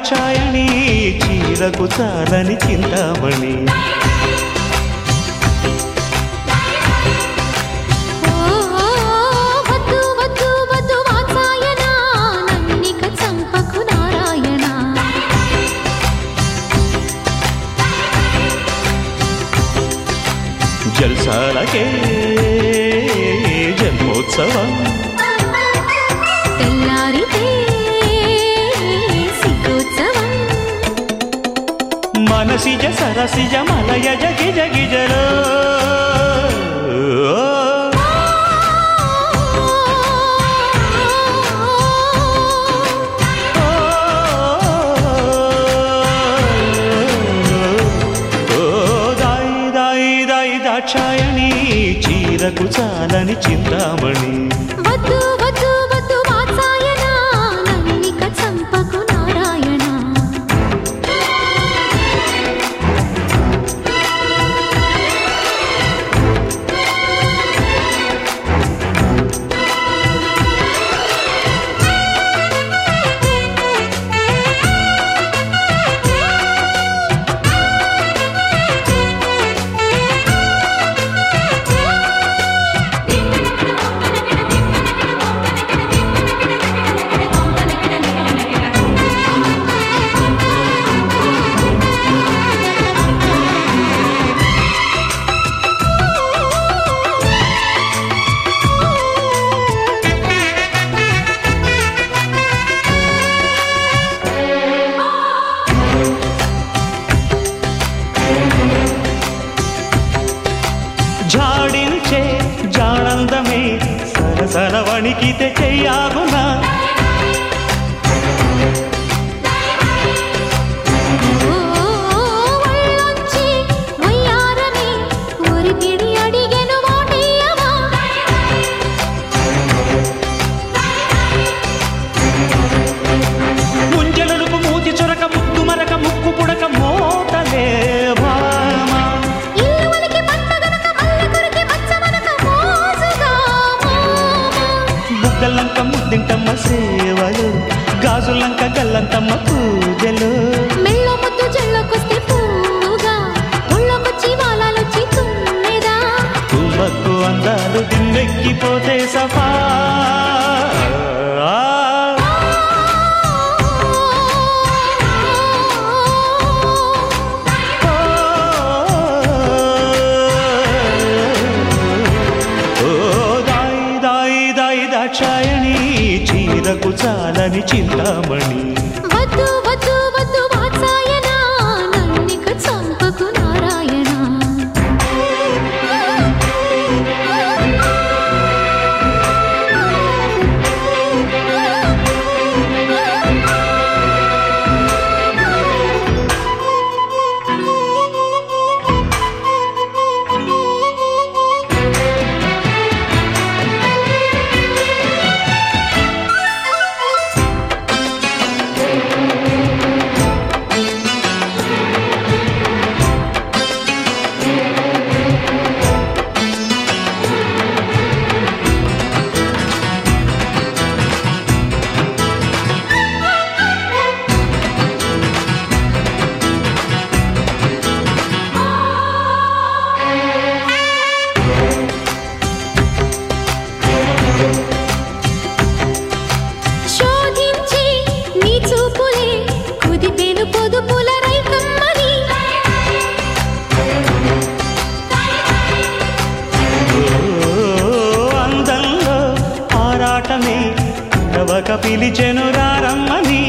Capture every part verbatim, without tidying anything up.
దాక్షాయణి చీరకు చాలని చింతామణి జల్సాలకే జన్మోత్సవం తెల్లారితే సిగ్గోత్సవం మనసిజ సరసిజ మలయజ గిజ గిజలో దాక్షాయణి చీరకు చాలని చింతామణి వద్దు వద్దు వద్దు వాత్సాయన నన్నిక చంపకు నారాయణ జాడించే జానందమే సరసర వణికితే చెయ్యాగునా ముంజలుపు మూతి చొరక ముక్కు మరక ముక్కు పుడక మోతలే గల్లంక ముద్దింటమ్మ సేవలు గాజులంక గల్లంతమ్మ పూజలు మెల్లో ముద్దు జల్లోకొస్తే పూగా ఒళ్ళొకొచ్చి వాలాలొచ్చి తుమ్మెదా తుమ్మకు అందాలు దిమ్మెక్కిపోతే సఫా దాక్షాయణి చీరకు చాలని చింతామణి వద్దు వద్దు వద్దు వాత్సాయన నన్నిక చంపకు నారాయణ శోధించి నీ చూపులే కుదిపేను పొదుపుల రైకమ్మని అందంలో ఆరాటమే నవక పిలిచెను రారమ్మని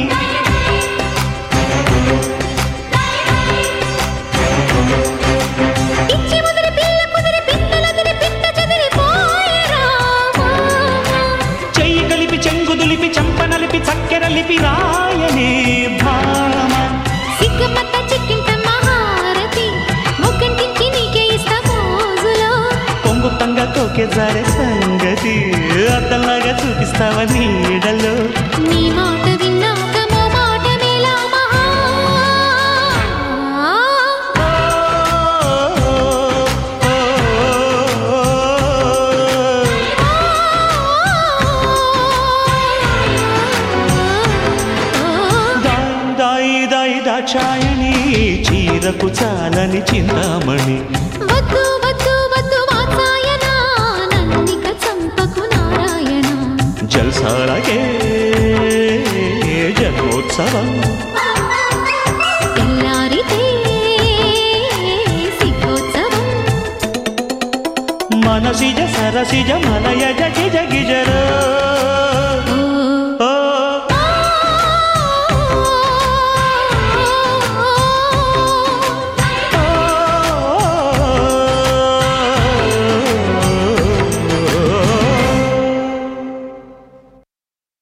ఇచ్చి ముదిరి పిల్ల కుదిరి పిన్నలదిరి పిట్ట చెదిరిపోయేరా చెయ్యి కలిపి చెంగు దులిపి చంపనలిపి చక్కెరలిపి రాయనే భామ సిగ్గమత్త చిక్కింట మహారతి ముగ్గంటించి నీకే ఇస్తా మోజులో కొంగు తంగ కోకే జారే సంగతి అద్దలాగా చూపిస్తావ నీడలో నీ మాట విన్నాక మో మాట మేలా మహా సాయి దాక్షాయణి చీరకు చాలని చింతామణి వద్దు వద్దు వద్దు వాత్సాయన నన్నిక చంపకు నారాయణ జల్సాలకే జన్మోత్సవం తెల్లారితే సిద్ధోత్సవం మనసిజ సరసిజ మలయజ గిజ గిజరో